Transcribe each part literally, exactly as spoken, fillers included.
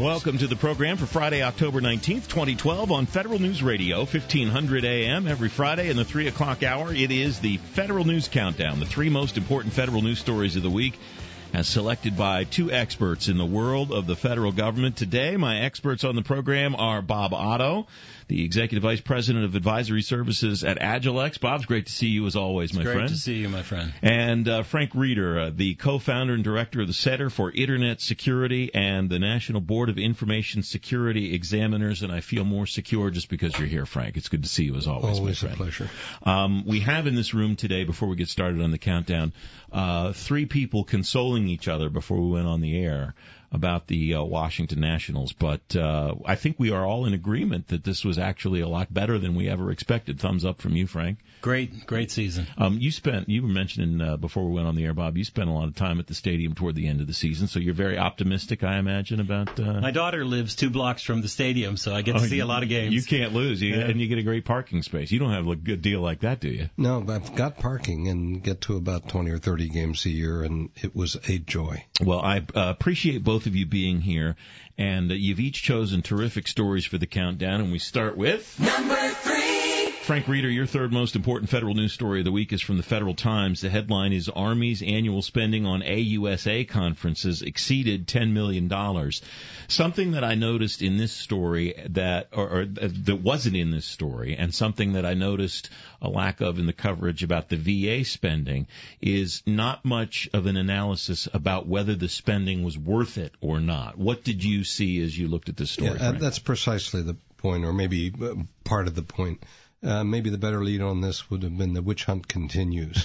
Welcome to the program for Friday, October nineteenth, twenty twelve on Federal News Radio, fifteen hundred A M every Friday in the three o'clock hour. It is the Federal News Countdown, the three most important federal news stories of the week, as selected by two experts in the world of the federal government. Today, my experts on the program are Bob Otto, the Executive Vice President of Advisory Services at Agilex. Bob, it's great to see you as always, my it's great friend. Great to see you, my friend. And uh, Frank Reeder, uh, the co-founder and director of the Center for Internet Security and the National Board of Information Security Examiners. And I feel more secure just because you're here, Frank. It's good to see you as always, always my friend. Always a pleasure. Um, we have in this room today, before we get started on the countdown, uh, three people consoling each other before we went on the air about the uh, Washington Nationals, but uh, I think we are all in agreement that this was actually a lot better than we ever expected. Thumbs up from you, Frank. Great, great season. Um, you spent, you were mentioning uh, before we went on the air, Bob, you spent a lot of time at the stadium toward the end of the season, so you're very optimistic, I imagine, about... Uh... My daughter lives two blocks from the stadium, so I get to oh, see you, a lot of games. You can't lose, you, yeah. and you get a great parking space. You don't have a good deal like that, do you? No, but I've got parking and get to about twenty or thirty games a year, and it was a joy. Well, I uh, appreciate both of you being here. And uh, you've each chosen terrific stories for the countdown, and we start with... Number three! Frank Reeder, your third most important federal news story of the week is from the Federal Times. The headline is Army's annual spending on A U S A conferences exceeded ten million dollars. Something that I noticed in this story that, or, or that wasn't in this story, and something that I noticed a lack of in the coverage about the V A spending, is not much of an analysis about whether the spending was worth it or not. What did you see as you looked at this story, yeah, Frank? That's precisely the point, or maybe part of the point. Uh, maybe the better lead on this would have been the witch hunt continues.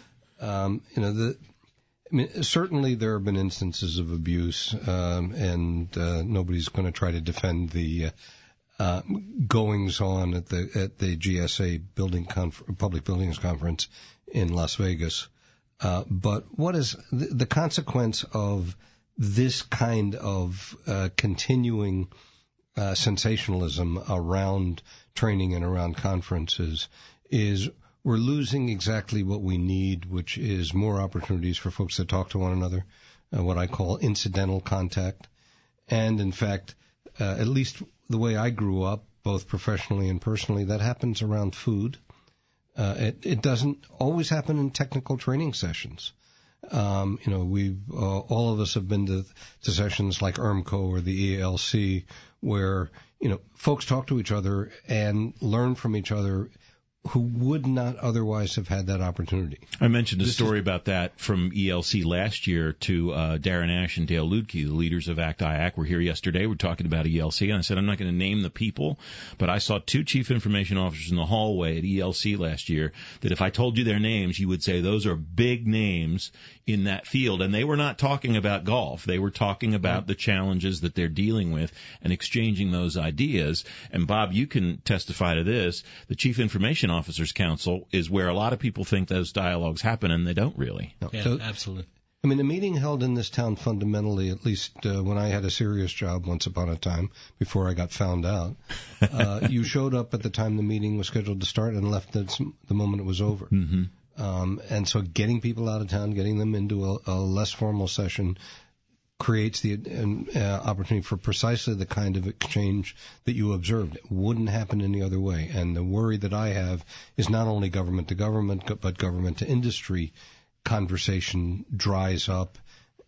um, you know, the, I mean, certainly there have been instances of abuse, um, and uh, nobody's going to try to defend the uh, uh, goings on at the at the G S A building conf- public buildings conference in Las Vegas. Uh, but what is the, the consequence of this kind of uh, continuing uh, sensationalism around training and around conferences is we're losing exactly what we need, which is more opportunities for folks to talk to one another, uh, what I call incidental contact. And in fact, uh, at least the way I grew up, both professionally and personally, that happens around food. Uh, it, it doesn't always happen in technical training sessions. Um, you know, we've, uh, all of us have been to, to sessions like E R M C O or the E A L C where, you know, folks talk to each other and learn from each other who would not otherwise have had that opportunity. I mentioned a this story is, about that from E L C last year to uh, Darren Ash and Dale Ludke, the leaders of ACT I A C. We're here yesterday. We're talking about E L C, and I said I'm not going to name the people, but I saw two chief information officers in the hallway at E L C last year that if I told you their names, you would say those are big names in that field, and they were not talking about golf. They were talking about right. the challenges that they're dealing with and exchanging those ideas. And, Bob, you can testify to this. The Chief Information Officers Council is where a lot of people think those dialogues happen, and they don't really. Yeah, so, absolutely. I mean, a meeting held in this town fundamentally, at least uh, when I had a serious job once upon a time, before I got found out, uh, you showed up at the time the meeting was scheduled to start and left the, the moment it was over. Mm-hmm. Um, and so getting people out of town, getting them into a, a less formal session creates the uh, opportunity for precisely the kind of exchange that you observed. It wouldn't happen any other way. And the worry that I have is not only government to government, but government to industry conversation dries up.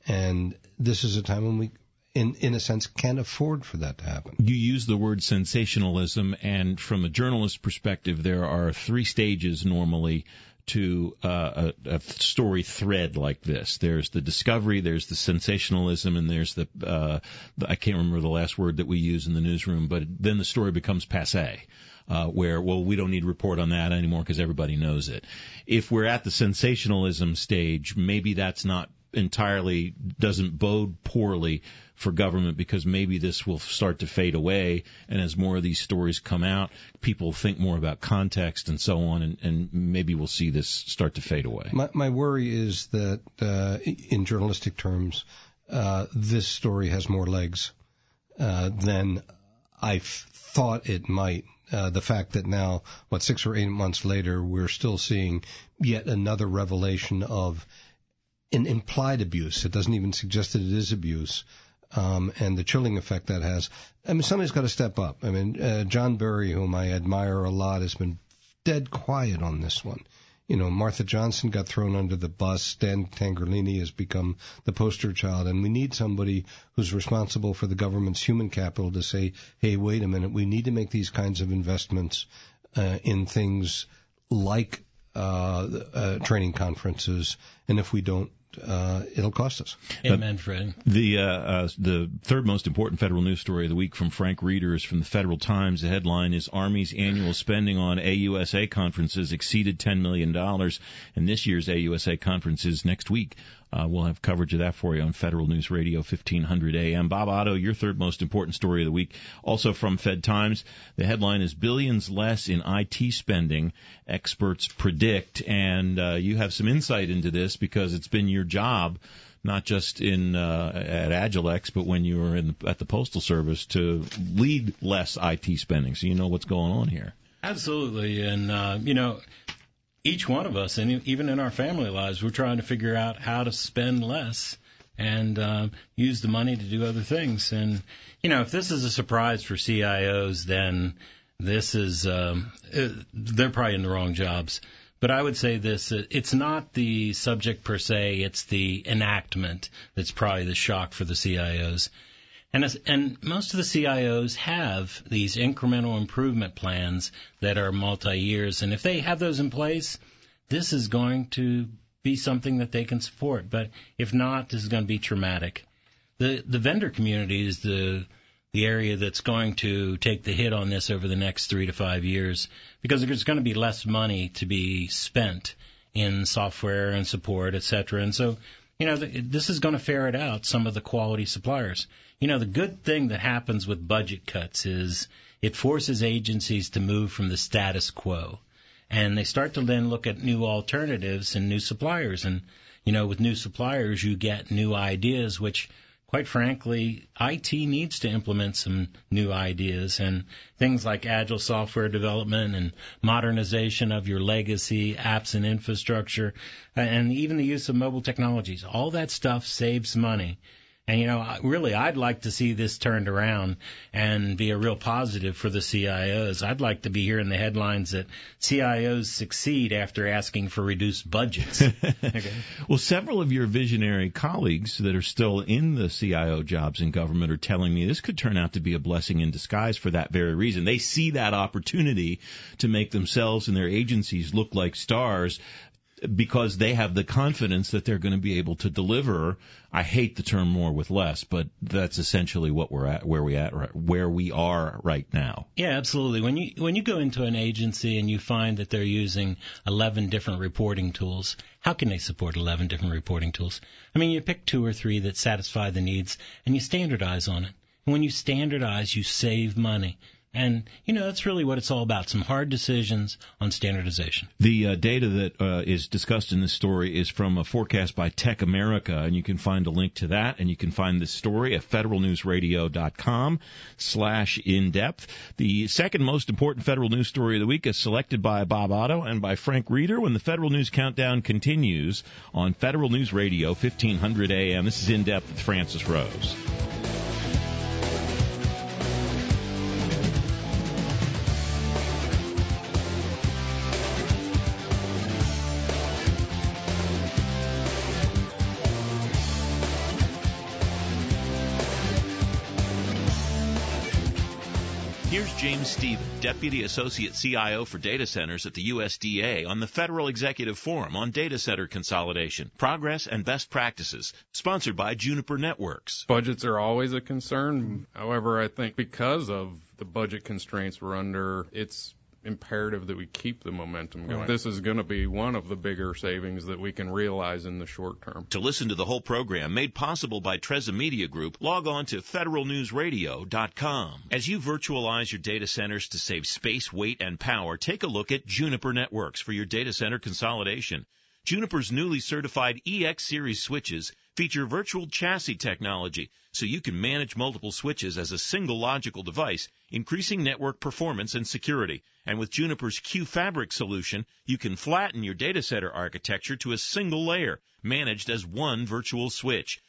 And this is a time when we, in, in a sense, can't afford for that to happen. You use the word sensationalism, and from a journalist perspective, there are three stages normally to uh, a, a story thread like this. There's the discovery, there's the sensationalism, and there's the, uh, the I can't remember the last word that we use in the newsroom, but then the story becomes passé. Uh, where, well, we don't need to report on that anymore because everybody knows it. If we're at the sensationalism stage, maybe that's not entirely, doesn't bode poorly for government, because maybe this will start to fade away, and as more of these stories come out, people think more about context and so on, and, and maybe we'll see this start to fade away. My, my worry is that, uh, in journalistic terms, uh, this story has more legs uh, than I thought it might. Uh, the fact that now, what, six or eight months later, we're still seeing yet another revelation of an implied abuse. It doesn't even suggest that it is abuse um, and the chilling effect that has. I mean, somebody's got to step up. I mean, uh, John Berry, whom I admire a lot, has been dead quiet on this one. You know, Martha Johnson got thrown under the bus. Stan Tangerlini has become the poster child. And we need somebody who's responsible for the government's human capital to say, hey, wait a minute, we need to make these kinds of investments uh, in things like uh, uh, training conferences. And if we don't, uh, it'll cost us. Amen, Fred. The uh, uh, the third most important federal news story of the week from Frank Reeder is from the Federal Times. The headline is Army's annual spending on A U S A conferences exceeded ten million dollars, and this year's A U S A conference is next week. Uh, we'll have coverage of that for you on Federal News Radio, fifteen hundred A M. Bob Otto, your third most important story of the week, also from Fed Times. The headline is Billions Less in I T Spending, Experts Predict. And uh, you have some insight into this because it's been your job, not just in uh, at Agilex, but when you were in the, at the Postal Service, to lead less I T spending. So you know what's going on here. Absolutely. And, uh, you know, each one of us, and even in our family lives, we're trying to figure out how to spend less and uh, use the money to do other things. And, you know, if this is a surprise for C I Os, then this is, um, they're probably in the wrong jobs. But I would say this, it's not the subject per se, it's the enactment that's probably the shock for the C I Os. And, as, and most of the C I Os have these incremental improvement plans that are multi-years. And if they have those in place, this is going to be something that they can support. But if not, this is going to be traumatic. The the vendor community is the the area that's going to take the hit on this over the next three to five years because there's going to be less money to be spent in software and support, et cetera. And so, you know, this is going to ferret out some of the quality suppliers. You know, the good thing that happens with budget cuts is it forces agencies to move from the status quo. And they start to then look at new alternatives and new suppliers. And, you know, with new suppliers, you get new ideas, which, quite frankly, I T needs to implement some new ideas. And things like agile software development and modernization of your legacy apps and infrastructure, and even the use of mobile technologies, all that stuff saves money. And, you know, really, I'd like to see this turned around and be a real positive for the C I Os. I'd like to be hearing the headlines that C I Os succeed after asking for reduced budgets. Okay. Well, several of your visionary colleagues that are still in the C I O jobs in government are telling me this could turn out to be a blessing in disguise for that very reason. They see that opportunity to make themselves and their agencies look like stars because they have the confidence that they're going to be able to deliver. I hate the term more with less, but that's essentially what we're at, where we at, where we are right now. Yeah, absolutely. When you when you go into an agency and you find that they're using eleven different reporting tools, how can they support eleven different reporting tools? I mean, you pick two or three that satisfy the needs and you standardize on it. And when you standardize, you save money. And, you know, that's really what it's all about, some hard decisions on standardization. The uh, data that uh, is discussed in this story is from a forecast by Tech America, and you can find a link to that, and you can find this story at federalnewsradio.com slash in-depth. The second most important federal news story of the week is selected by Bob Otto and by Frank Reeder when the Federal News Countdown continues on Federal News Radio, fifteen hundred A M. This is In-Depth with Francis Rose. Here's James Stephen, Deputy Associate C I O for Data Centers at the U S D A on the Federal Executive Forum on Data Center Consolidation, Progress and Best Practices, sponsored by Juniper Networks. Budgets are always a concern. However, I think because of the budget constraints we're under, it's imperative that we keep the momentum going. Right. This is going to be one of the bigger savings that we can realize in the short term. To listen to the whole program made possible by Treza Media Group, log on to federal news radio dot com. As you virtualize your data centers to save space, weight, and power, take a look at Juniper Networks for your data center consolidation. Juniper's newly certified E X Series switches feature virtual chassis technology, so you can manage multiple switches as a single logical device, increasing network performance and security. And with Juniper's Q-Fabric solution, you can flatten your data center architecture to a single layer, managed as one virtual switch.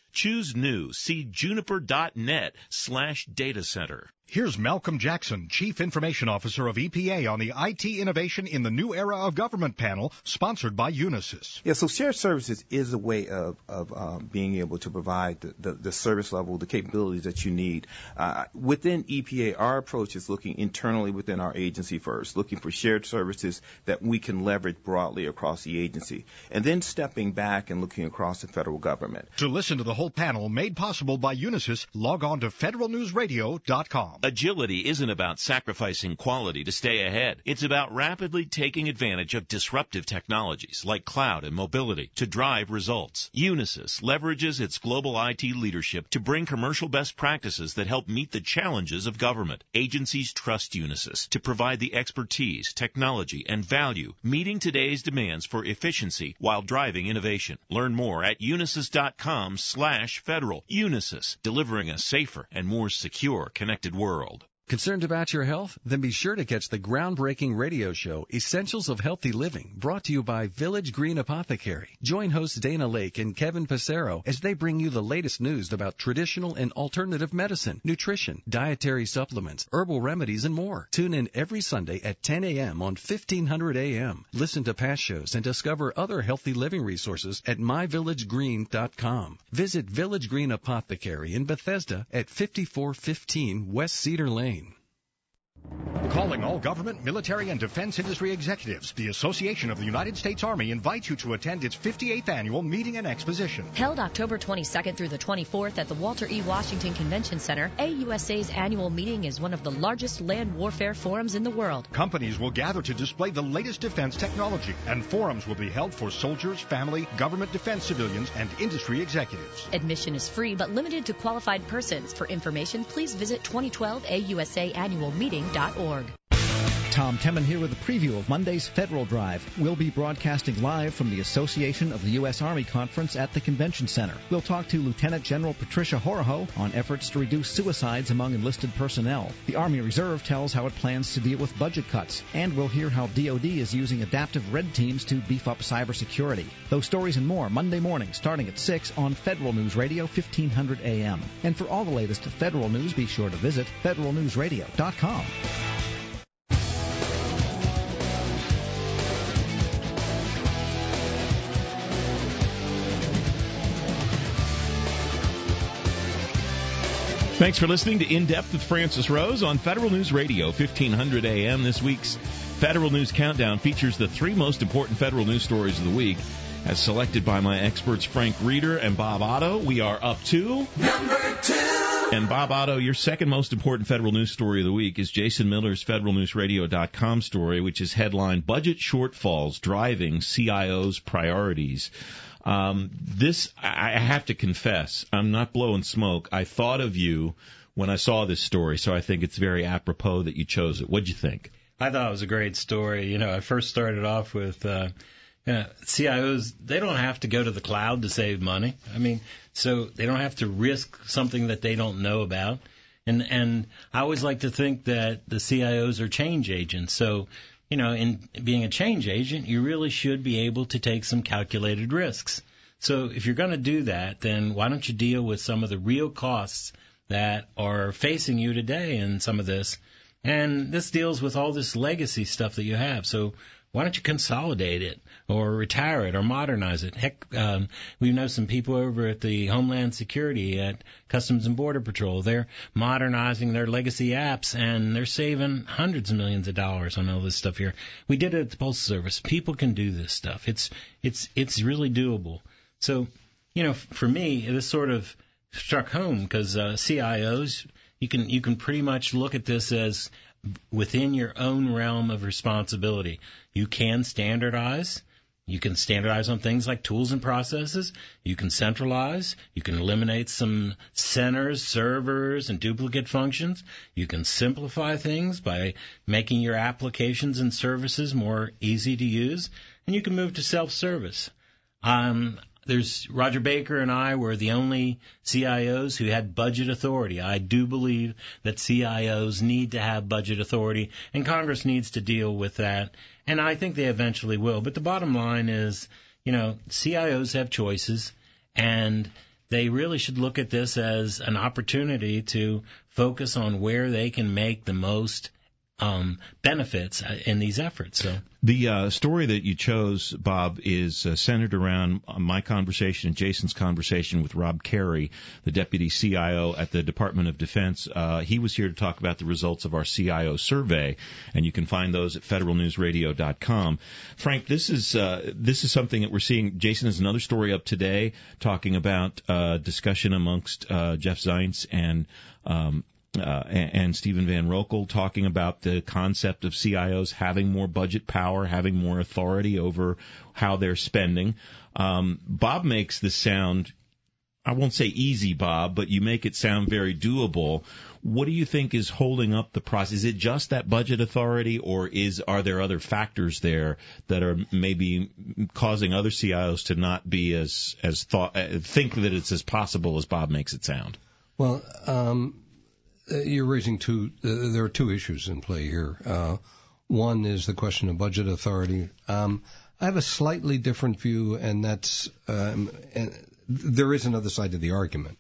Choose new. See juniper.net slash data center. Here's Malcolm Jackson, Chief Information Officer of E P A, on the I T Innovation in the New Era of Government panel, sponsored by Unisys. Yeah, so shared services is a way of, of um, being able to provide the, the, the service level, the capabilities that you need. Uh, within E P A, our approach is looking internally within our agency first, looking for shared services that we can leverage broadly across the agency, and then stepping back and looking across the federal government. To listen to the whole panel made possible by Unisys, log on to federal news radio dot com. Agility isn't about sacrificing quality to stay ahead. It's about rapidly taking advantage of disruptive technologies like cloud and mobility to drive results. Unisys leverages its global I T leadership to bring commercial best practices that help meet the challenges of government. Agencies trust Unisys to provide the expertise, technology, and value, meeting today's demands for efficiency while driving innovation. Learn more at unisys.com slash federal. Unisys, delivering a safer and more secure connected world. World. Concerned about your health? Then be sure to catch the groundbreaking radio show, Essentials of Healthy Living, brought to you by Village Green Apothecary. Join hosts Dana Lake and Kevin Passero as they bring you the latest news about traditional and alternative medicine, nutrition, dietary supplements, herbal remedies, and more. Tune in every Sunday at ten a.m. on fifteen hundred A M. Listen to past shows and discover other healthy living resources at my village green dot com. Visit Village Green Apothecary in Bethesda at fifty-four fifteen West Cedar Lane. Calling all government, military, and defense industry executives, the Association of the United States Army invites you to attend its fifty-eighth annual meeting and exposition. Held October twenty-second through the twenty-fourth at the Walter E. Washington Convention Center, A U S A's annual meeting is one of the largest land warfare forums in the world. Companies will gather to display the latest defense technology, and forums will be held for soldiers, family, government defense civilians, and industry executives. Admission is free but limited to qualified persons. For information, please visit twenty twelve A U S A annual meeting dot org. Tom Temin here with a preview of Monday's Federal Drive. We'll be broadcasting live from the Association of the U S. Army Conference at the Convention Center. We'll talk to Lieutenant General Patricia Horoho on efforts to reduce suicides among enlisted personnel. The Army Reserve tells how it plans to deal with budget cuts. And we'll hear how D O D is using adaptive red teams to beef up cybersecurity. Those stories and more Monday morning starting at six on Federal News Radio, fifteen hundred A M. And for all the latest Federal News, be sure to visit federal news radio dot com. Thanks for listening to In Depth with Francis Rose on Federal News Radio, fifteen hundred A M. This week's Federal News Countdown features the three most important federal news stories of the week, as selected by my experts Frank Reeder and Bob Otto. We are up to number two. And Bob Otto, your second most important federal news story of the week is Jason Miller's federal news radio dot com story, which is headlined Budget Shortfalls Driving C I O's Priorities. Um, this, I have to confess, I'm not blowing smoke. I thought of you when I saw this story, so I think it's very apropos that you chose it. What'd you think? I thought it was a great story. You know, I first started off with, uh, you know, C I Os, they don't have to go to the cloud to save money. I mean, so they don't have to risk something that they don't know about. And, and I always like to think that the C I Os are change agents. So, you know, in being a change agent, you really should be able to take some calculated risks. So if you're going to do that, then why don't you deal with some of the real costs that are facing you today in some of this? And this deals with all this legacy stuff that you have. So why don't you consolidate it or retire it or modernize it? Heck, um, we know some people over at the Homeland Security at Customs and Border Patrol. They're modernizing their legacy apps, and they're saving hundreds of millions of dollars on all this stuff here. We did it at the Postal Service. People can do this stuff. It's it's it's really doable. So, you know, for me, this sort of struck home because uh, C I Os, you can you can pretty much look at this as within your own realm of responsibility. You can standardize. You can standardize on things like tools and processes. You can centralize. You can eliminate some centers, servers, and duplicate functions. You can simplify things by making your applications and services more easy to use. And you can move to self-service. Um, There's Roger Baker and I were the only C I Os who had budget authority. I do believe that C I Os need to have budget authority, and Congress needs to deal with that, and I think they eventually will. But the bottom line is, you know, C I Os have choices, and they really should look at this as an opportunity to focus on where they can make the most um, benefits in these efforts. So the uh, story that you chose, Bob, is uh, centered around my conversation and Jason's conversation with Rob Carey, the Deputy C I O at the Department of Defense. Uh, he was here to talk about the results of our C I O survey, and you can find those at federal news radio dot com. Frank, this is uh, this is something that we're seeing. Jason has another story up today talking about uh, discussion amongst uh, Jeff Zients and um, Uh, and, and Stephen Van Rokel talking about the concept of C I Os having more budget power, having more authority over how they're spending. Um, Bob makes this sound, I won't say easy, Bob, but you make it sound very doable. What do you think is holding up the process? Is it just that budget authority, or is are there other factors there that are maybe causing other C I Os to not be as as thought think that it's as possible as Bob makes it sound? Well, um, you're raising two. Uh, there are two issues in play here. Uh, one is the question of budget authority. Um, I have a slightly different view, and that's um, and there is another side to the argument.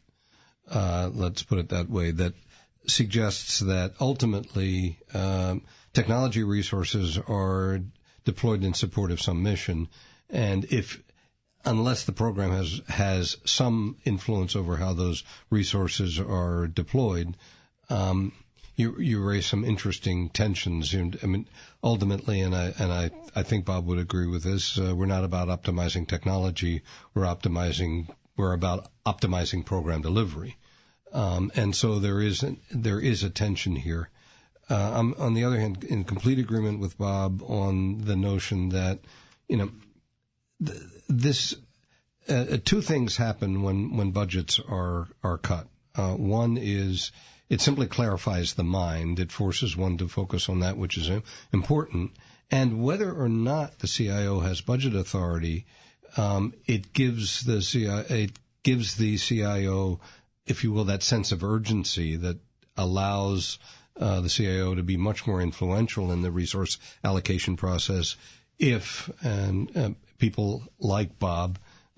Uh, let's put it that way. That suggests that ultimately um, technology resources are deployed in support of some mission, and if unless the program has has some influence over how those resources are deployed, um, you you raise some interesting tensions. I mean, ultimately, and I and I I think Bob would agree with this. Uh, we're not about optimizing technology. We're optimizing. We're about optimizing program delivery. Um, and so there is there is a tension here. Uh, I'm on the other hand in complete agreement with Bob on the notion that, you know, th- this uh, two things happen when, when budgets are are cut. Uh, one is it simply clarifies the mind. It forces one to focus on that which is important. And whether or not the C I O has budget authority, um, it gives the C I O, it gives the C I O, if you will, that sense of urgency that allows uh, the C I O to be much more influential in the resource allocation process if and uh, people like Bob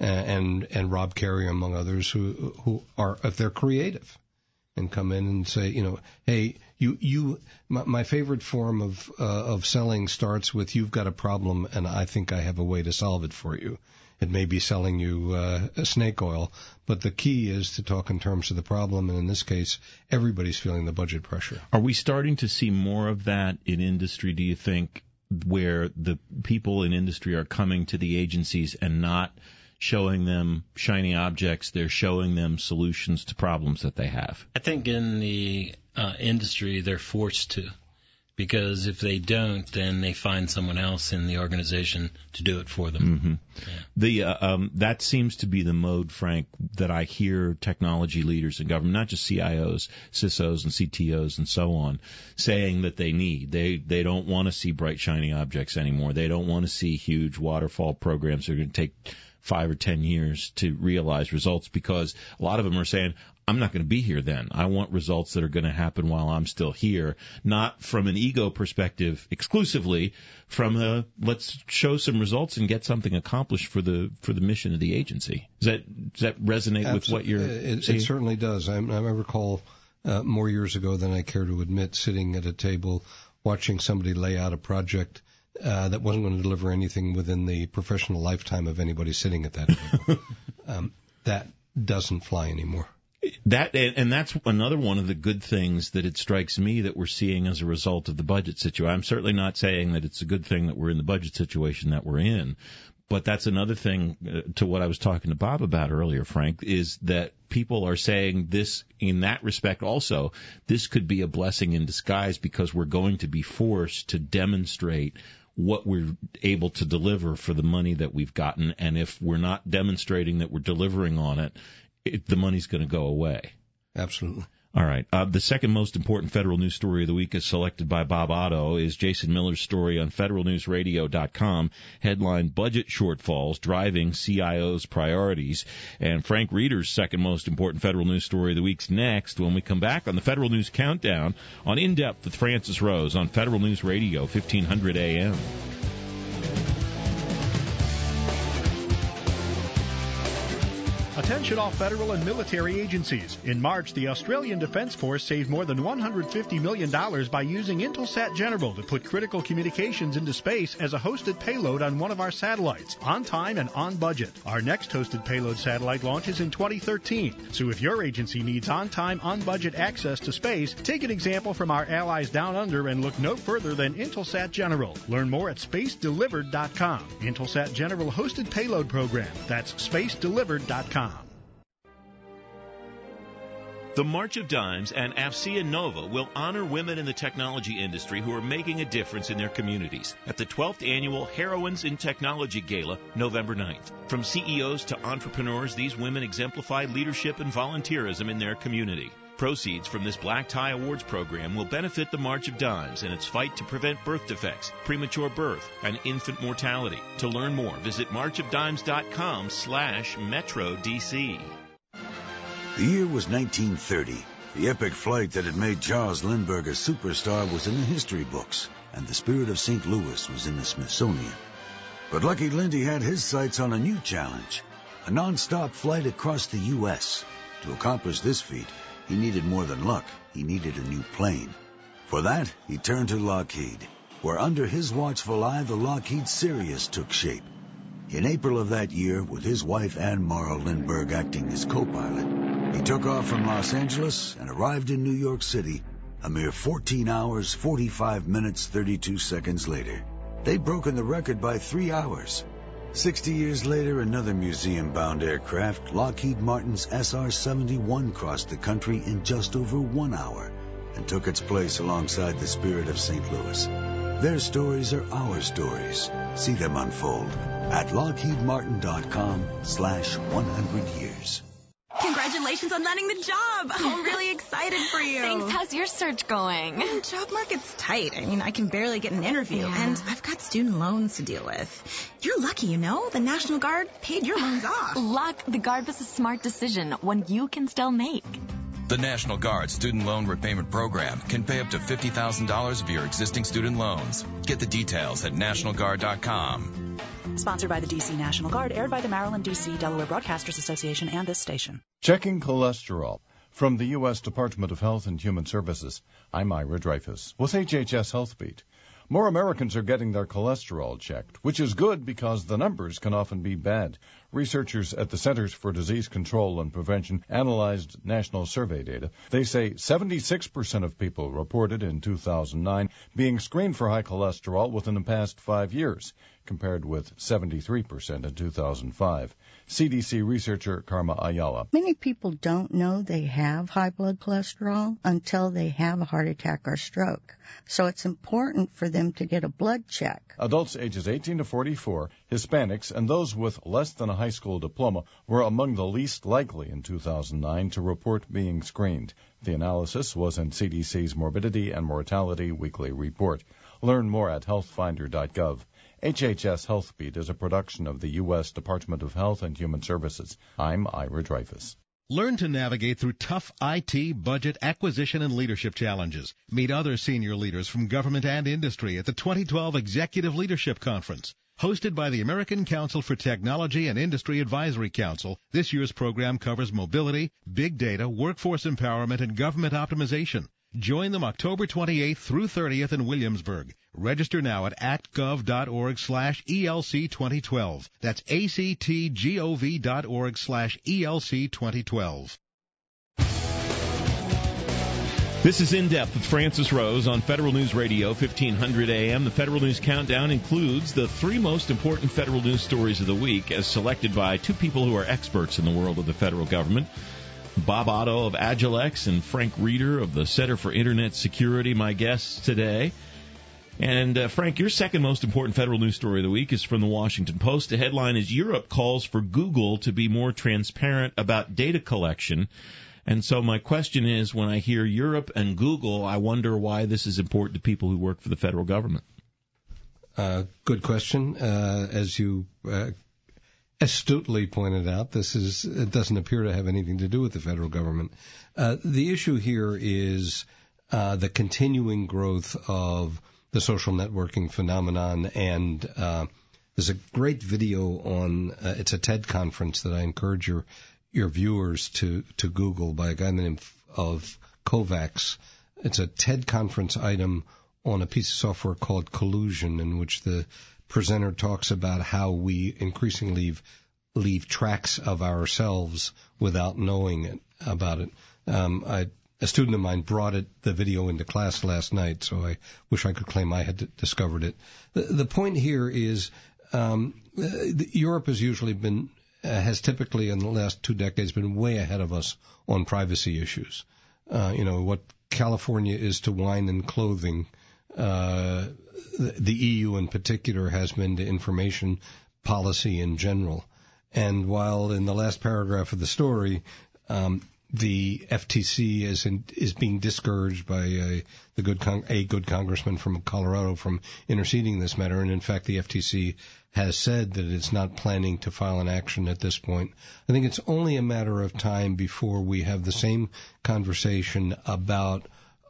and and Rob Carey, among others, who who are, if they're creative and come in and say, you know, hey, you you my, my favorite form of uh, of selling starts with you've got a problem and I think I have a way to solve it for you. It may be selling you uh, snake oil, but the key is to talk in terms of the problem, and in this case, everybody's feeling the budget pressure. Are we starting to see more of that in industry, do you think, where the people in industry are coming to the agencies and not showing them shiny objects, they're showing them solutions to problems that they have? I think in the uh, industry, they're forced to. Because if they don't, then they find someone else in the organization to do it for them. Mm-hmm. Yeah. The uh, um, that seems to be the mode, Frank, that I hear technology leaders in government, not just C I Os, C I S Os and C T Os and so on, saying that they need. They they don't want to see bright, shiny objects anymore. They don't want to see huge waterfall programs that are going to take five or ten years to realize results, because a lot of them are saying, I'm not going to be here then. I want results that are going to happen while I'm still here, not from an ego perspective exclusively, from a let's show some results and get something accomplished for the for the mission of the agency. Does that does that resonate Absolutely. with what you're it, saying? It certainly does. I, I recall uh, more years ago than I care to admit, sitting at a table watching somebody lay out a project Uh, that wasn't going to deliver anything within the professional lifetime of anybody sitting at that table. um, that doesn't fly anymore. That and that's another one of the good things that it strikes me that we're seeing as a result of the budget situation. I'm certainly not saying that it's a good thing that we're in the budget situation that we're in, but that's another thing uh, to what I was talking to Bob about earlier, Frank, is that people are saying this in that respect also. This could be a blessing in disguise because we're going to be forced to demonstrate what we're able to deliver for the money that we've gotten, and if we're not demonstrating that we're delivering on it, it the money's going to go away. Absolutely. All right. Uh, the second most important federal news story of the week, is selected by Bob Otto, is Jason Miller's story on federal news radio dot com, headline Budget Shortfalls Driving C I O's Priorities. And Frank Reeder's second most important federal news story of the week's next when we come back on the Federal News Countdown on In Depth with Francis Rose on Federal News Radio, fifteen hundred A M. A Attention all federal and military agencies. In March, the Australian Defence Force saved more than one hundred fifty million dollars by using Intelsat General to put critical communications into space as a hosted payload on one of our satellites, on time and on budget. Our next hosted payload satellite launches in twenty thirteen. So if your agency needs on-time, on-budget access to space, take an example from our allies down under and look no further than Intelsat General. Learn more at space delivered dot com. Intelsat General hosted payload program. That's space delivered dot com. The March of Dimes and AFCEA Nova will honor women in the technology industry who are making a difference in their communities at the twelfth Annual Heroines in Technology Gala, November ninth. From C E Os to entrepreneurs, these women exemplify leadership and volunteerism in their community. Proceeds from this Black Tie Awards program will benefit the March of Dimes in its fight to prevent birth defects, premature birth, and infant mortality. To learn more, visit march of dimes dot com slash metro D C. The year was nineteen thirty. The epic flight that had made Charles Lindbergh a superstar was in the history books, and the spirit of Saint Louis was in the Smithsonian. But Lucky Lindy had his sights on a new challenge, a non-stop flight across the U S To accomplish this feat, he needed more than luck. He needed a new plane. For that, he turned to Lockheed, where under his watchful eye, the Lockheed Sirius took shape. In April of that year, with his wife Anne Morrow Lindbergh acting as co-pilot, he took off from Los Angeles and arrived in New York City a mere fourteen hours, forty-five minutes, thirty-two seconds later. They'd broken the record by three hours. Sixty years later, another museum-bound aircraft, Lockheed Martin's S R seventy-one, crossed the country in just over one hour and took its place alongside the Spirit of Saint Louis. Their stories are our stories. See them unfold at lockheed martin dot com slash one hundred years. Congratulations on landing the job. I'm really excited for you. Thanks. How's your search going? The job market's tight. I mean, I can barely get an interview, yeah. and I've got student loans to deal with. You're lucky, you know. The National Guard paid your loans off. Luck. The Guard was a smart decision, one you can still make. The National Guard Student Loan Repayment Program can pay up to fifty thousand dollars of your existing student loans. Get the details at national guard dot com. Sponsored by the D C National Guard, aired by the Maryland, D C, Delaware Broadcasters Association and this station. Checking cholesterol. From the U S Department of Health and Human Services, I'm Ira Dreyfus with H H S Health Beat. More Americans are getting their cholesterol checked, which is good because the numbers can often be bad. Researchers at the Centers for Disease Control and Prevention analyzed national survey data. They say seventy-six percent of people reported in two thousand nine being screened for high cholesterol within the past five years, compared with seventy-three percent in two thousand five. C D C researcher Karma Ayala. Many people don't know they have high blood cholesterol until they have a heart attack or stroke. So it's important for them to get a blood check. Adults ages eighteen to forty-four, Hispanics, and those with less than a high school diploma were among the least likely in two thousand nine to report being screened. The analysis was in C D C's Morbidity and Mortality Weekly Report. Learn more at health finder dot gov. H H S Health Beat is a production of the U S Department of Health and Human Services. I'm Ira Dreyfus. Learn to navigate through tough I T, budget, acquisition, and leadership challenges. Meet other senior leaders from government and industry at the twenty twelve Executive Leadership Conference. Hosted by the American Council for Technology and Industry Advisory Council, this year's program covers mobility, big data, workforce empowerment, and government optimization. Join them October twenty-eighth through thirtieth in Williamsburg. Register now at actgov.org slash ELC 2012. That's actgov.org slash ELC 2012. This is In Depth with Francis Rose on Federal News Radio, fifteen hundred A M. The Federal News Countdown includes the three most important federal news stories of the week as selected by two people who are experts in the world of the federal government. Bob Otto of Agilex and Frank Reeder of the Center for Internet Security, my guests today. And, uh, Frank, your second most important federal news story of the week is from the Washington Post. The headline is Europe calls for Google to be more transparent about data collection. And so my question is, when I hear Europe and Google, I wonder why this is important to people who work for the federal government. Uh, good question. Uh, as you uh, astutely pointed out, this is it doesn't appear to have anything to do with the federal government. Uh, the issue here is uh, the continuing growth of the social networking phenomenon, and uh, there's a great video on, uh, it's a TED conference that I encourage your your viewers to, to Google by a guy named of Kovacs. It's a TED conference item on a piece of software called Collusion, in which the presenter talks about how we increasingly leave, leave tracks of ourselves without knowing it about it. Um, I, a student of mine brought it, the video into class last night, so I wish I could claim I had d- discovered it. The, the point here is um, uh, Europe has usually been, uh, has typically in the last two decades been way ahead of us on privacy issues. Uh, you know, what California is to wine and clothing, uh, the, the E U in particular has been to information policy in general. And while in the last paragraph of the story, um, the F T C is in, is being discouraged by a, the good con- a good congressman from Colorado from interceding this matter, and in fact the F T C has said that it's not planning to file an action at this point. I think it's only a matter of time before we have the same conversation about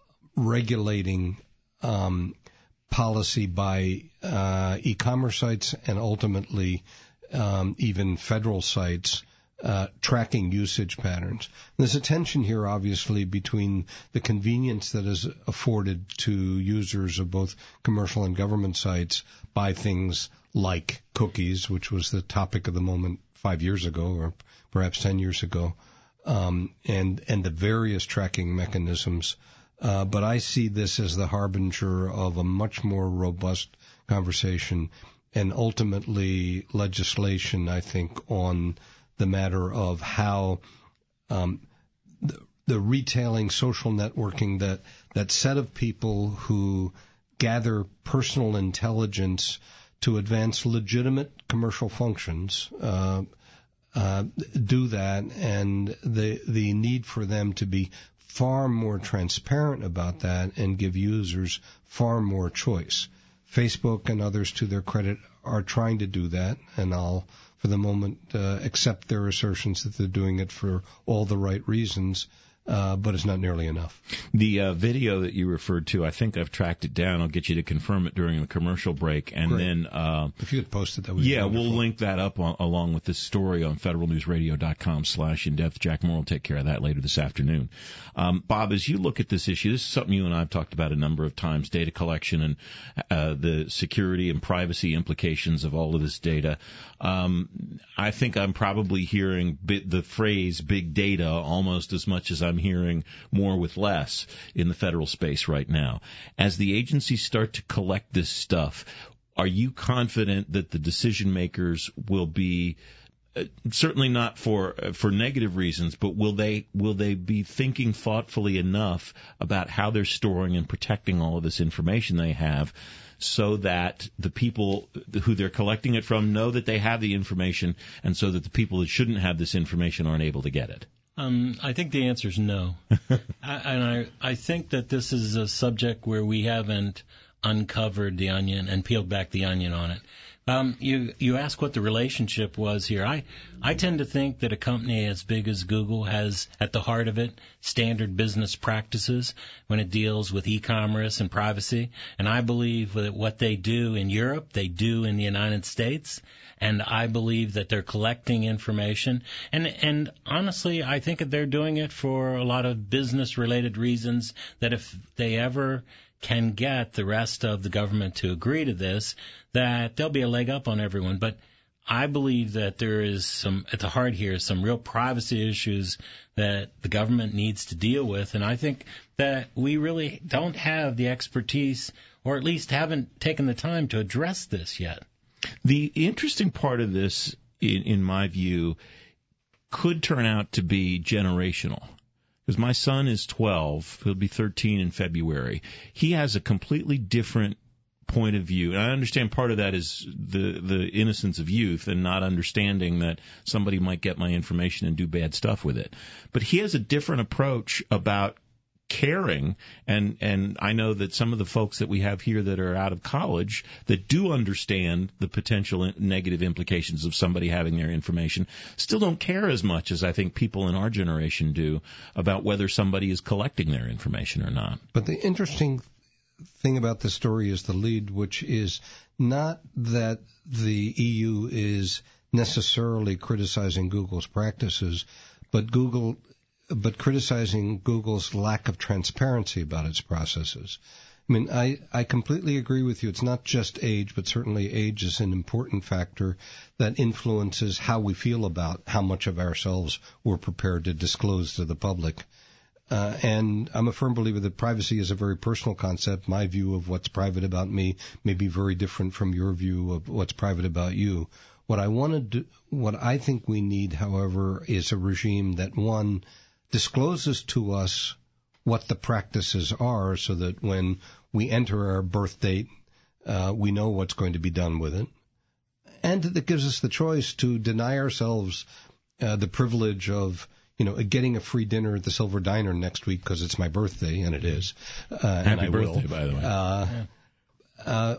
regulating um, policy by uh, e-commerce sites and ultimately um, even federal sites. Uh, tracking usage patterns. There's a tension here, obviously, between the convenience that is afforded to users of both commercial and government sites by things like cookies, which was the topic of the moment five years ago or perhaps ten years ago, um, and, and the various tracking mechanisms. Uh, but I see this as the harbinger of a much more robust conversation and ultimately legislation, I think, on the matter of how um, the, the retailing, social networking, that, that set of people who gather personal intelligence to advance legitimate commercial functions uh, uh, do that, and the the need for them to be far more transparent about that and give users far more choice. Facebook and others, to their credit, are trying to do that, and I'll for the moment, uh, accept their assertions that they're doing it for all the right reasons, uh, but it's not nearly enough. The uh, video that you referred to, I think I've tracked it down. I'll get you to confirm it during the commercial break. And Great. then... Uh, if you could post it, that would be Yeah, wonderful. we'll link that up on, along with this story on federalnewsradio.com slash in-depth. Jack Moore will take care of that later this afternoon. Um, Bob, as you look at this issue, this is something you and I have talked about a number of times, data collection and uh, the security and privacy implications of all of this data. Um, I think I'm probably hearing bi- the phrase big data almost as much as I'm hearing more with less in the federal space right now. As the agencies start to collect this stuff, are you confident that the decision makers will be uh, certainly not for uh, for negative reasons, but will they will they be thinking thoughtfully enough about how they're storing and protecting all of this information they have, so that the people who they're collecting it from know that they have the information, and so that the people that shouldn't have this information aren't able to get it? Um, I think the answer is no. I, and I, I think that this is a subject where we haven't uncovered the onion and peeled back the onion on it. Um, you you ask what the relationship was here. I, I tend to think that a company as big as Google has at the heart of it standard business practices when it deals with e-commerce and privacy. And I believe that what they do in Europe, they do in the United States. And I believe that they're collecting information. And, and honestly, I think that they're doing it for a lot of business-related reasons, that if they ever can get the rest of the government to agree to this, that there'll be a leg up on everyone. But I believe that there is some, at the heart here, some real privacy issues that the government needs to deal with. And I think that we really don't have the expertise, or at least haven't taken the time to address this yet. The interesting part of this, in, in my view, could turn out to be generational. Because my son is twelve, he'll be thirteen in February. He has a completely different point of view. And I understand part of that is the, the innocence of youth and not understanding that somebody might get my information and do bad stuff with it. But he has a different approach about caring, and and I know that some of the folks that we have here that are out of college that do understand the potential negative implications of somebody having their information still don't care as much as I think people in our generation do about whether somebody is collecting their information or not. But the interesting thing about the story is the lead, which is not that the E U is necessarily criticizing Google's practices, but Google, but criticizing Google's lack of transparency about its processes. I mean, I, I completely agree with you. It's not just age, but certainly age is an important factor that influences how we feel about how much of ourselves we're prepared to disclose to the public. Uh, and I'm a firm believer that privacy is a very personal concept. My view of what's private about me may be very different from your view of what's private about you. What I want to do, what I think we need, however, is a regime that, one, discloses to us what the practices are so that when we enter our birth date, uh, we know what's going to be done with it. And that gives us the choice to deny ourselves uh, the privilege of, you know, getting a free dinner at the Silver Diner next week because it's my birthday, and it is. Uh, Happy and I birthday, will. by the way. Uh, yeah. Uh,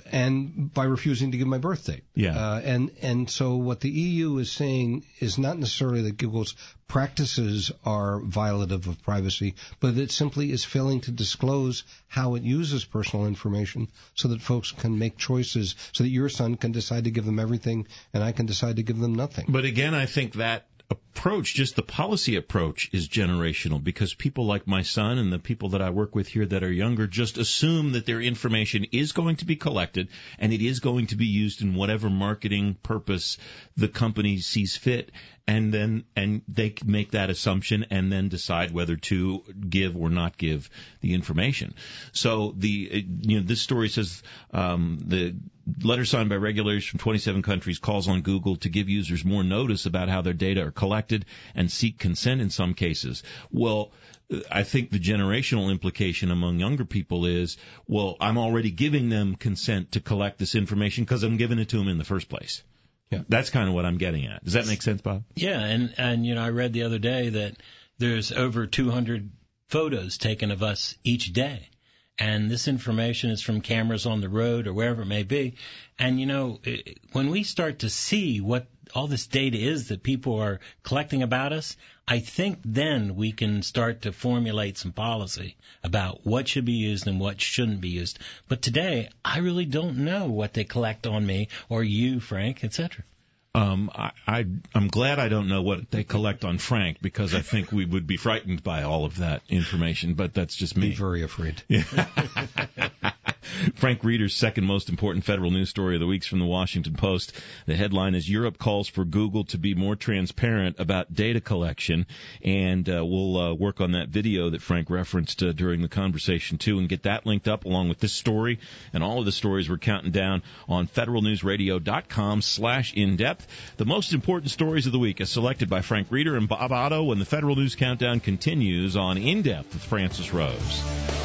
and by refusing to give my birth date. Yeah. Uh, and, and so what the E U is saying is not necessarily that Google's practices are violative of privacy, but it simply is failing to disclose how it uses personal information so that folks can make choices, so that your son can decide to give them everything and I can decide to give them nothing. But again, I think that approach, just the policy approach, is generational, because people like my son and the people that I work with here that are younger just assume that their information is going to be collected and it is going to be used in whatever marketing purpose the company sees fit, and then and they make that assumption and then decide whether to give or not give the information. So the you know this story says um, the letter signed by regulators from twenty-seven countries calls on Google to give users more notice about how their data are collected and seek consent in some cases. Well, I think the generational implication among younger people is, well, I'm already giving them consent to collect this information because I'm giving it to them in the first place. Yeah. That's kind of what I'm getting at. Does that make sense, Bob? Yeah, and, and you know, I read the other day that there's over two hundred photos taken of us each day. And this information is from cameras on the road or wherever it may be. And, you know, when we start to see what all this data is that people are collecting about us, I think then we can start to formulate some policy about what should be used and what shouldn't be used. But today, I really don't know what they collect on me or you, Frank, et cetera. Um, I, I, I'm glad I don't know what they collect on Frank, because I think we would be frightened by all of that information, but that's just me. Be very afraid. Yeah. Frank Reeder's second most important federal news story of the week's from the Washington Post. The headline is Europe calls for Google to be more transparent about data collection, and uh, we'll uh, work on that video that Frank referenced uh, during the conversation too, and get that linked up along with this story and all of the stories we're counting down on federalnewsradio.com slash in-depth. The most important stories of the week as selected by Frank Reeder and Bob Otto when the Federal News Countdown continues on In-Depth with Francis Rose.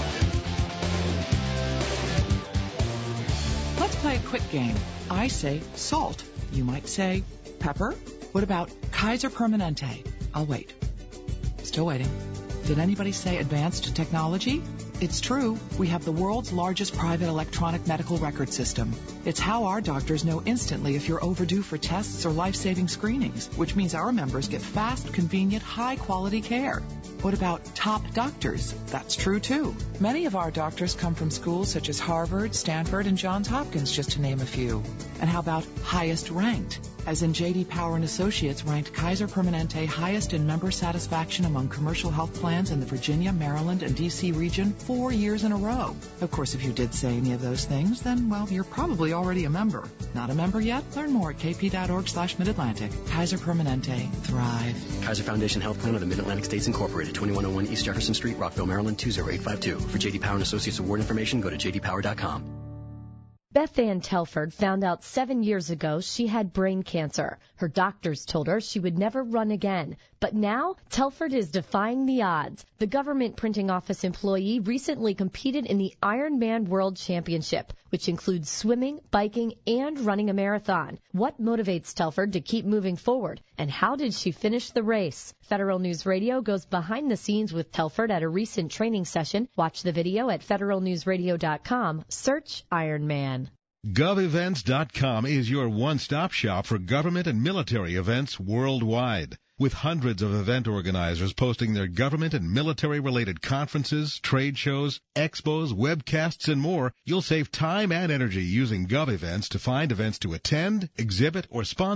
Let's play a quick game. I say salt. You might say pepper. What about Kaiser Permanente? I'll wait. Still waiting. Did anybody say advanced technology? It's true. We have the world's largest private electronic medical record system. It's how our doctors know instantly if you're overdue for tests or life-saving screenings, which means our members get fast, convenient, high-quality care. What about top doctors? That's true, too. Many of our doctors come from schools such as Harvard, Stanford, and Johns Hopkins, just to name a few. And how about highest ranked? As in J D Power and Associates ranked Kaiser Permanente highest in member satisfaction among commercial health plans in the Virginia, Maryland, and D C region four years in a row. Of course, if you did say any of those things, then, well, you're probably already a member. Not a member yet? Learn more at kp.org slash Mid-Atlantic. Kaiser Permanente. Thrive. Kaiser Foundation Health Plan of the Mid-Atlantic States Incorporated, twenty-one oh one East Jefferson Street, Rockville, Maryland, two oh eight five two. For J D Power and Associates award information, go to j d power dot com. Beth Ann Telford found out seven years ago she had brain cancer. Her doctors told her she would never run again. But now, Telford is defying the odds. The government printing office employee recently competed in the Ironman World Championship, which includes swimming, biking, and running a marathon. What motivates Telford to keep moving forward? And how did she finish the race? Federal News Radio goes behind the scenes with Telford at a recent training session. Watch the video at federal news radio dot com. Search Ironman. gov events dot com is your one-stop shop for government and military events worldwide. With hundreds of event organizers posting their government and military-related conferences, trade shows, expos, webcasts, and more, you'll save time and energy using GovEvents to find events to attend, exhibit, or sponsor.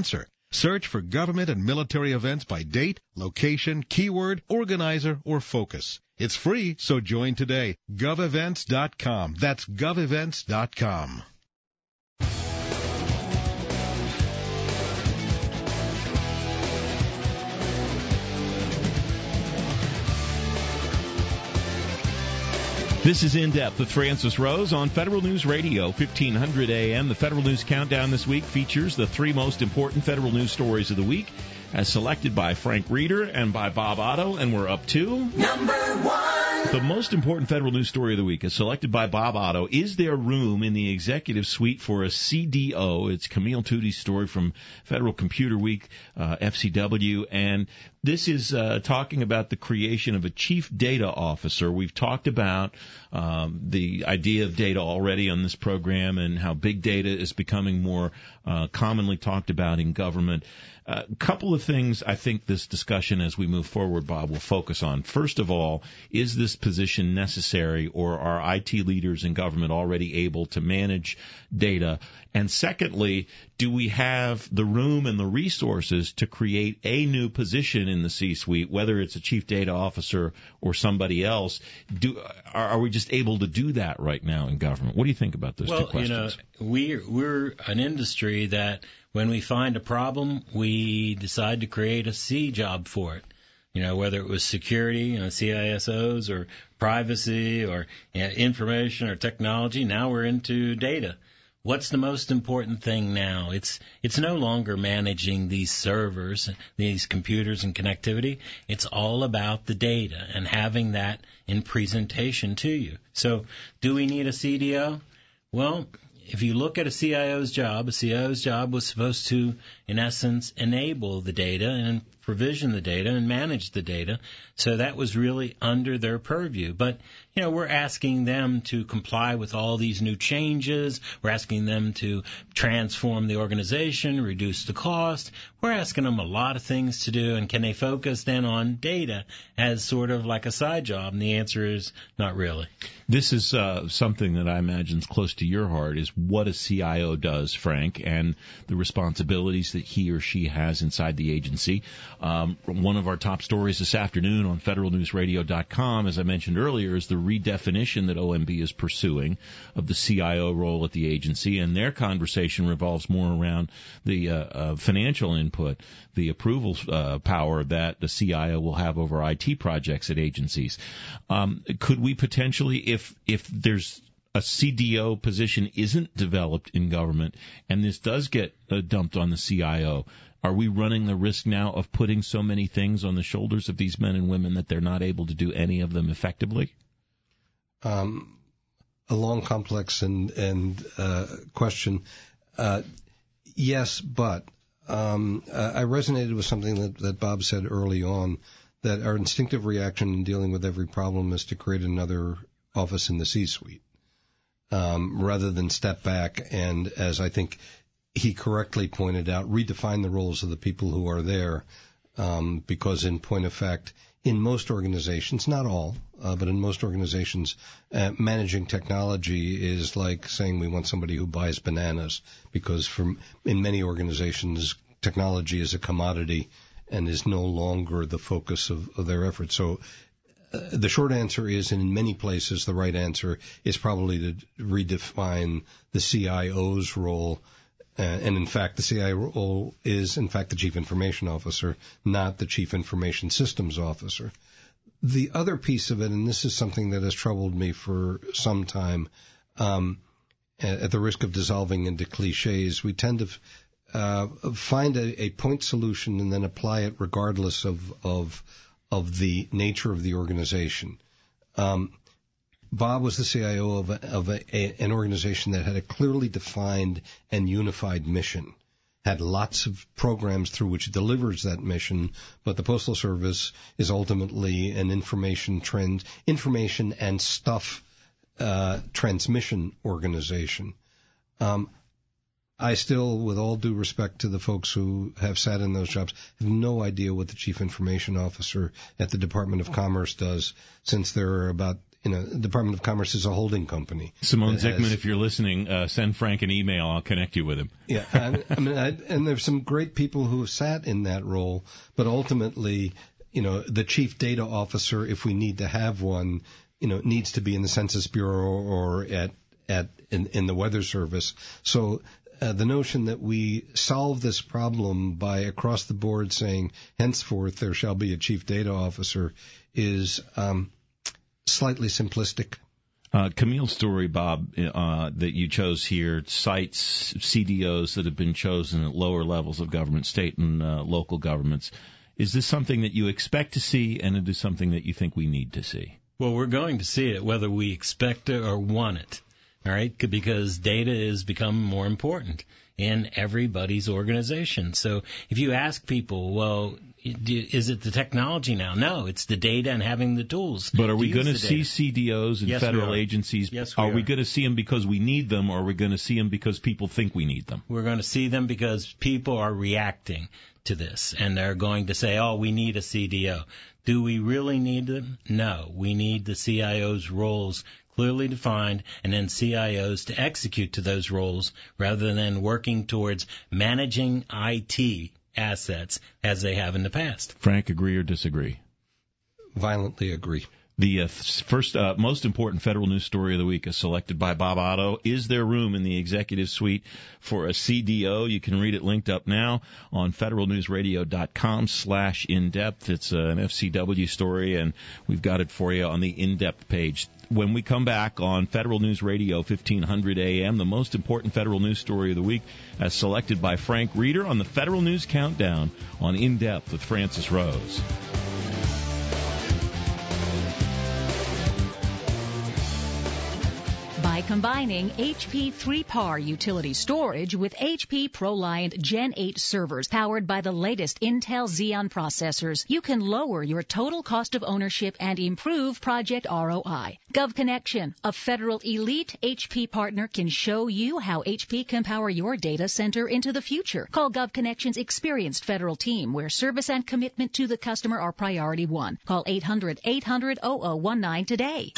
Search for government and military events by date, location, keyword, organizer, or focus. It's free, so join today. gov events dot com. That's gov events dot com. This is In Depth with Francis Rose on Federal News Radio, fifteen hundred A M. The Federal News Countdown this week features the three most important federal news stories of the week, as selected by Frank Reeder and by Bob Otto, and we're up to number one. The most important federal news story of the week is selected by Bob Otto. Is there room in the executive suite for a C D O? It's Camille Tootie's story from Federal Computer Week, uh, F C W, and this is uh, talking about the creation of a chief data officer. We've talked about um, the idea of data already on this program and how big data is becoming more uh, commonly talked about in government. A uh, couple of things I think this discussion as we move forward, Bob, will focus on. First of all, is this position necessary, or are I T leaders in government already able to manage data? And secondly, do we have the room and the resources to create a new position in the C-suite, whether it's a chief data officer or somebody else? Do, are, are we just able to do that right now in government? What do you think about those well, two questions? Well, you know, we're, we're an industry that when we find a problem, we decide to create a C job for it. You know, whether it was security, you know, C I S Os, or privacy, or you know, information or technology. Now we're into data. What's the most important thing now? It's it's no longer managing these servers, these computers and connectivity. It's all about the data and having that in presentation to you. So do we need a C D O? Well, if you look at a C I O's job, a C I O's job was supposed to, in essence, enable the data and provision the data and manage the data. So that was really under their purview. But, you know, we're asking them to comply with all these new changes. We're asking them to transform the organization, reduce the cost. We're asking them a lot of things to do. And can they focus then on data as sort of like a side job? And the answer is not really. This is uh, something that I imagine is close to your heart, is what a C I O does, Frank, and the responsibilities that he or she has inside the agency. Um, one of our top stories this afternoon on federal news radio dot com, as I mentioned earlier, is the redefinition that O M B is pursuing of the C I O role at the agency, and their conversation revolves more around the uh, uh, financial input, the approval uh, power that the C I O will have over I T projects at agencies. Um, could we potentially, if if there's a C D O position isn't developed in government, and this does get uh, dumped on the C I O, are we running the risk now of putting so many things on the shoulders of these men and women that they're not able to do any of them effectively? Um, a long, complex, and and uh, question. Uh, yes, but um, I resonated with something that, that Bob said early on, that our instinctive reaction in dealing with every problem is to create another office in the C-suite, um, rather than step back and, as I think he correctly pointed out, redefine the roles of the people who are there, um, because in point of fact, in most organizations, not all, uh, but in most organizations, uh, managing technology is like saying we want somebody who buys bananas, because from, in many organizations, technology is a commodity and is no longer the focus of, of their efforts. So uh, the short answer is, and in many places the right answer is probably to redefine the C I O's role. Uh, and in fact, the C I O role is, in fact, the Chief Information Officer, not the Chief Information Systems Officer. The other piece of it, and this is something that has troubled me for some time, um, at the risk of dissolving into cliches, we tend to uh, find a, a point solution and then apply it regardless of of, of the nature of the organization. Um, Bob was the C I O of, a, of a, a, an organization that had a clearly defined and unified mission, had lots of programs through which it delivers that mission, but the Postal Service is ultimately an information trend, information and stuff uh, transmission organization. Um, I still, with all due respect to the folks who have sat in those jobs, have no idea what the Chief Information Officer at the Department of Commerce does, since there are about you know, the Department of Commerce is a holding company. Simone that Zickman, has- if you're listening, uh, send Frank an email. I'll connect you with him. Yeah, I, I mean, I, and there's some great people who have sat in that role, but ultimately, you know, the chief data officer, if we need to have one, you know, needs to be in the Census Bureau or at at in, in the Weather Service. So uh, the notion that we solve this problem by across the board saying henceforth there shall be a chief data officer is um, slightly simplistic. Uh, Camille's story, Bob, uh, that you chose here cites C D Os that have been chosen at lower levels of government, state and uh, local governments. Is this something that you expect to see, and it is something that you think we need to see? Well, we're going to see it whether we expect it or want it, all right, because data has become more important in everybody's organization. So if you ask people, well, is it the technology now? No, it's the data and having the tools. But are we going to use the see data. C D Os and Yes, federal we are. agencies? Yes, we are, are. we going to see them because we need them, or are we going to see them because people think we need them? We're going to see them because people are reacting to this, and they're going to say, oh, we need a C D O. Do we really need them? No. We need the C I O's roles clearly defined, and then C I Os to execute to those roles rather than working towards managing I T assets as they have in the past. Frank, agree or disagree? Violently agree. The uh, first, uh, most important federal news story of the week is selected by Bob Otto. Is there room in the executive suite for a C D O? You can read it linked up now on federalnewsradio.com slash in-depth. It's uh, an F C W story, and we've got it for you on the in-depth page. When we come back on Federal News Radio, fifteen hundred A M, the most important federal news story of the week, as selected by Frank Reeder on the Federal News Countdown on In-Depth with Francis Rose. By combining H P three par utility storage with H P ProLiant Gen eight servers powered by the latest Intel Xeon processors, you can lower your total cost of ownership and improve project R O I. GovConnection, a federal elite H P partner, can show you how H P can power your data center into the future. Call GovConnection's experienced federal team, where service and commitment to the customer are priority one. Call eight hundred, eight hundred, oh oh one nine today.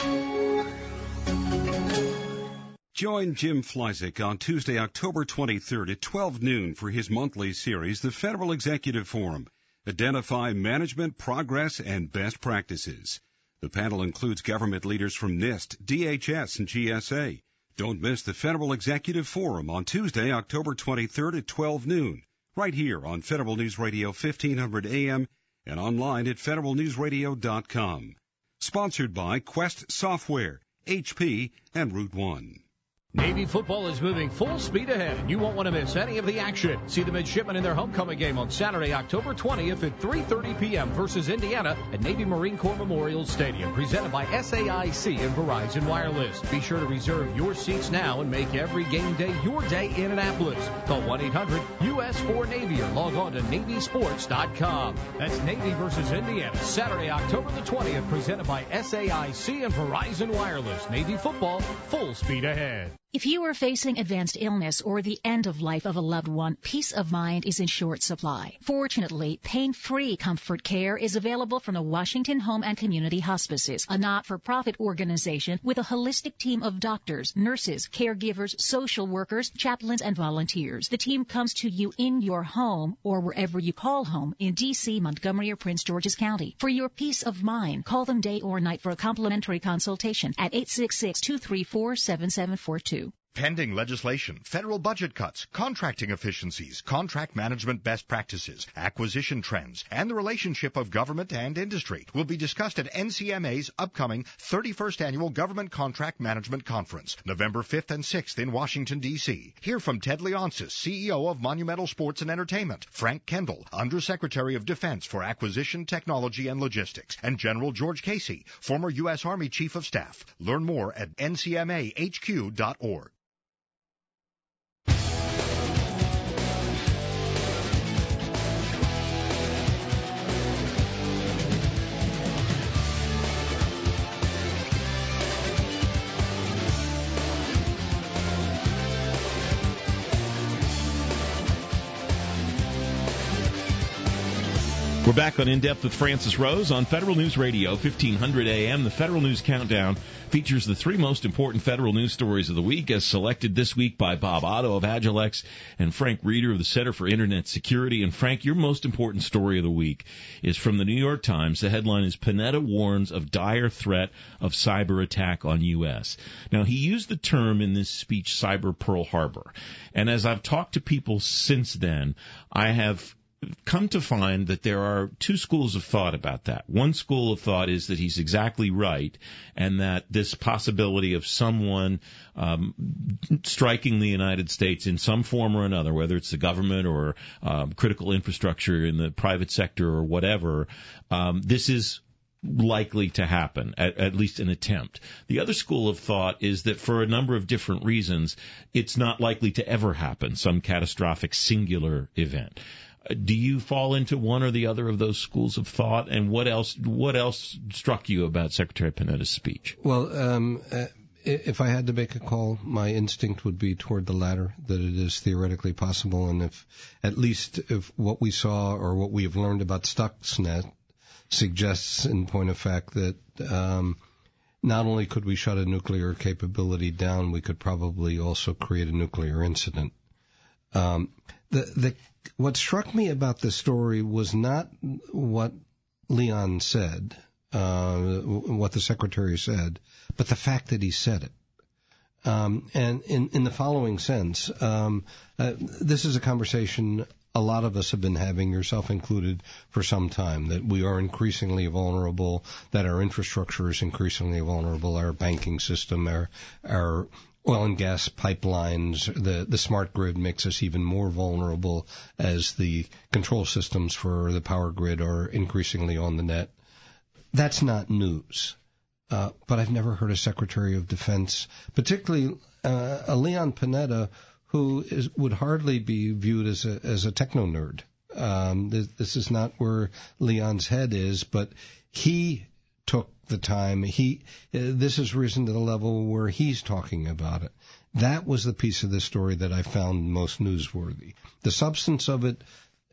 Join Jim Fleisig on Tuesday, October twenty-third at twelve noon for his monthly series, The Federal Executive Forum. Identify management, progress, and best practices. The panel includes government leaders from NIST, D H S, and G S A. Don't miss the Federal Executive Forum on Tuesday, October twenty-third at twelve noon, right here on Federal News Radio fifteen hundred A M and online at federal news radio dot com. Sponsored by Quest Software, H P, and Route One. Navy football is moving full speed ahead. You won't want to miss any of the action. See the midshipmen in their homecoming game on Saturday, October twentieth at three thirty p.m. versus Indiana at Navy Marine Corps Memorial Stadium, presented by S A I C and Verizon Wireless. Be sure to reserve your seats now and make every game day your day in Annapolis. Call one eight hundred U S four Navy or log on to Navy Sports dot com. That's Navy versus Indiana, Saturday, October the twentieth, presented by S A I C and Verizon Wireless. Navy football, full speed ahead. If you are facing advanced illness or the end of life of a loved one, peace of mind is in short supply. Fortunately, pain-free comfort care is available from the Washington Home and Community Hospices, a not-for-profit organization with a holistic team of doctors, nurses, caregivers, social workers, chaplains, and volunteers. The team comes to you in your home or wherever you call home in D C, Montgomery, or Prince George's County. For your peace of mind, call them day or night for a complimentary consultation at eight six six, two three four, seven seven four two. Pending legislation, federal budget cuts, contracting efficiencies, contract management best practices, acquisition trends, and the relationship of government and industry will be discussed at N C M A's upcoming thirty-first Annual Government Contract Management Conference, November fifth and sixth in Washington, D C Hear from Ted Leonsis, C E O of Monumental Sports and Entertainment, Frank Kendall, Undersecretary of Defense for Acquisition, Technology, and Logistics, and General George Casey, former U S Army Chief of Staff. Learn more at N C M A H Q dot org. We're back on In Depth with Francis Rose on Federal News Radio, fifteen hundred A M. The Federal News Countdown features the three most important federal news stories of the week, as selected this week by Bob Otto of Agilex and Frank Reeder of the Center for Internet Security. And Frank, your most important story of the week is from the New York Times. The headline is Panetta warns of dire threat of cyber attack on U S. Now, he used the term in this speech, Cyber Pearl Harbor. And as I've talked to people since then, I have come to find that there are two schools of thought about that. One school of thought is that he's exactly right, and that this possibility of someone um, striking the United States in some form or another, whether it's the government or um, critical infrastructure in the private sector or whatever, um, this is likely to happen, at, at least an attempt. The other school of thought is that for a number of different reasons, it's not likely to ever happen, some catastrophic singular event. Do you fall into one or the other of those schools of thought? And what else? What else struck you about Secretary Panetta's speech? Well, um, uh, if I had to make a call, my instinct would be toward the latter, that it is theoretically possible, and if at least if what we saw or what we have learned about Stuxnet suggests, in point of fact, that um, not only could we shut a nuclear capability down, we could probably also create a nuclear incident. Um, the the What struck me about this story was not what Leon said, uh, what the secretary said, but the fact that he said it. Um, and in, in the following sense, um, uh, this is a conversation a lot of us have been having, yourself included, for some time, that we are increasingly vulnerable, that our infrastructure is increasingly vulnerable, our banking system, our, our oil and gas pipelines, the, the smart grid makes us even more vulnerable as the control systems for the power grid are increasingly on the net. That's not news. Uh, but I've never heard a Secretary of Defense, particularly uh, a Leon Panetta, who is, would hardly be viewed as a, as a techno nerd. Um, this, this is not where Leon's head is, but he took the time. He, uh, this has risen to the level where he's talking about it. That was the piece of this story that I found most newsworthy. The substance of it,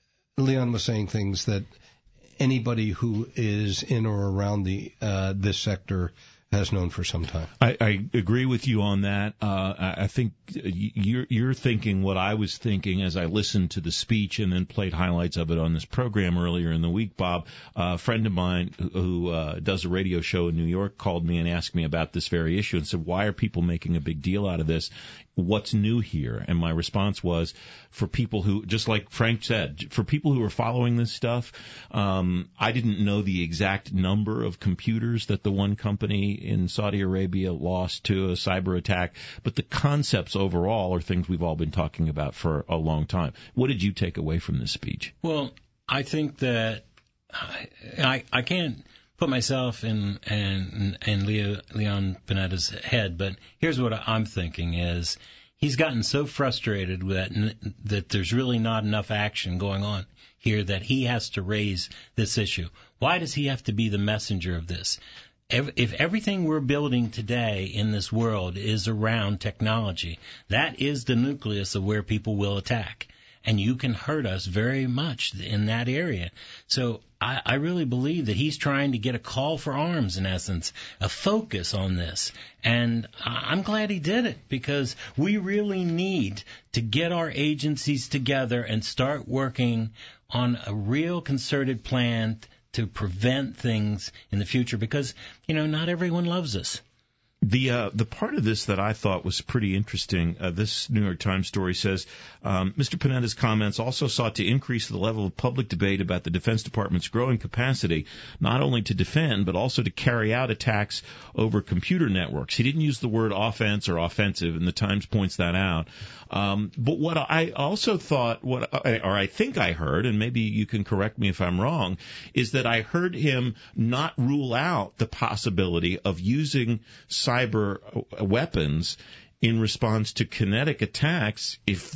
Leon was saying things that anybody who is in or around the uh, this sector has known for some time. I, I agree with you on that. Uh, I think you're, you're thinking what I was thinking as I listened to the speech and then played highlights of it on this program earlier in the week, Bob. Uh, a friend of mine who uh, does a radio show in New York called me and asked me about this very issue and said, why are people making a big deal out of this? What's new here? And my response was, for people who, just like Frank said, for people who are following this stuff, um, I didn't know the exact number of computers that the one company in Saudi Arabia lost to a cyber attack, but the concepts overall are things we've all been talking about for a long time. What did you take away from this speech? Well, I think that I, I, I can't put myself in in, in Leo, Leon Panetta's head, but here's what I'm thinking is he's gotten so frustrated with that, that there's really not enough action going on here that he has to raise this issue. Why does he have to be the messenger of this? If everything we're building today in this world is around technology, that is the nucleus of where people will attack. And you can hurt us very much in that area. So I, I really believe that he's trying to get a call for arms, in essence, a focus on this. And I'm glad he did it, because we really need to get our agencies together and start working on a real concerted plan to prevent things in the future, because, you know, not everyone loves us. The uh, the part of this that I thought was pretty interesting, uh, this New York Times story says, um, Mister Panetta's comments also sought to increase the level of public debate about the Defense Department's growing capacity, not only to defend, but also to carry out attacks over computer networks. He didn't use the word offense or offensive, and the Times points that out. Um, but what I also thought, what or I think I heard, and maybe you can correct me if I'm wrong, is that I heard him not rule out the possibility of using cyber weapons in response to kinetic attacks if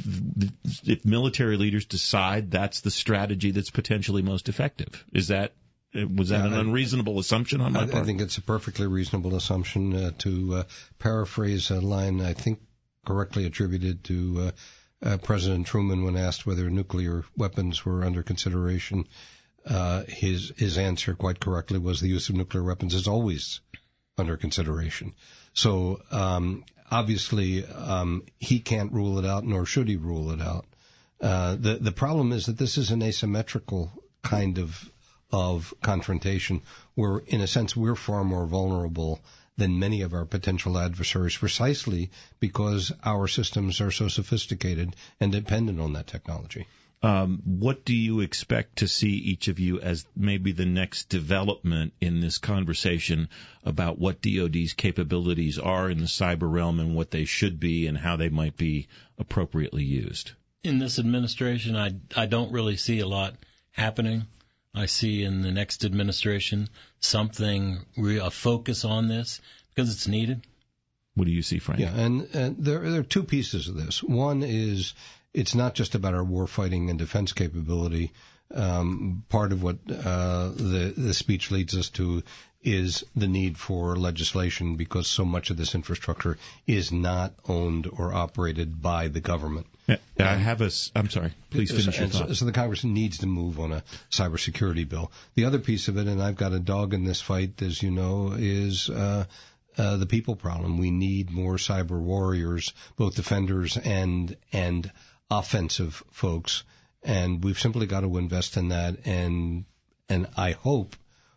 if military leaders decide that's the strategy that's potentially most effective. Is that was that yeah, an unreasonable I, assumption on my I, part? I think it's a perfectly reasonable assumption. Uh, to uh, paraphrase a line I think correctly attributed to uh, uh, President Truman when asked whether nuclear weapons were under consideration, uh, his his answer quite correctly was the use of nuclear weapons is always under consideration. So um, obviously um, he can't rule it out, nor should he rule it out. Uh, the the problem is that this is an asymmetrical kind of of confrontation, where in a sense we're far more vulnerable than many of our potential adversaries, precisely because our systems are so sophisticated and dependent on that technology. Um, what do you expect to see, each of you, as maybe the next development in this conversation about what D O D's capabilities are in the cyber realm and what they should be and how they might be appropriately used? In this administration, I, I don't really see a lot happening. I see in the next administration something, a focus on this because it's needed. What do you see, Frank? Yeah, and, and there, there are two pieces of this. One is it's not just about our warfighting and defense capability. Um, part of what uh, the, the speech leads us to is the need for legislation, because so much of this infrastructure is not owned or operated by the government. Yeah, I have a. I'm sorry. Please finish your thought. So, so the Congress needs to move on a cybersecurity bill. The other piece of it, and I've got a dog in this fight, as you know, is uh, uh, the people problem. We need more cyber warriors, both defenders and and offensive folks, and we've simply got to invest in that. And and I hope,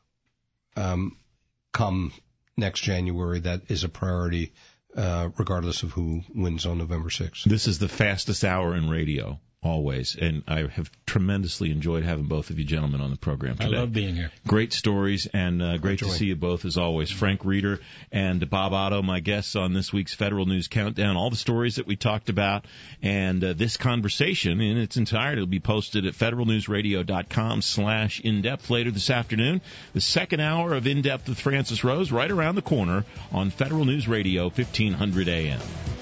um, come next January, that is a priority. Uh, regardless of who wins on November sixth. This is the fastest hour in radio, always, and I have tremendously enjoyed having both of you gentlemen on the program today. I love being here. Great stories, and uh, great Enjoy. to see you both, as always. Frank Reeder and Bob Otto, my guests on this week's Federal News Countdown. All the stories that we talked about, and uh, this conversation in its entirety will be posted at federalnewsradio.com slash in-depth later this afternoon. The second hour of In-Depth with Francis Rose right around the corner on Federal News Radio, fifteen hundred A M.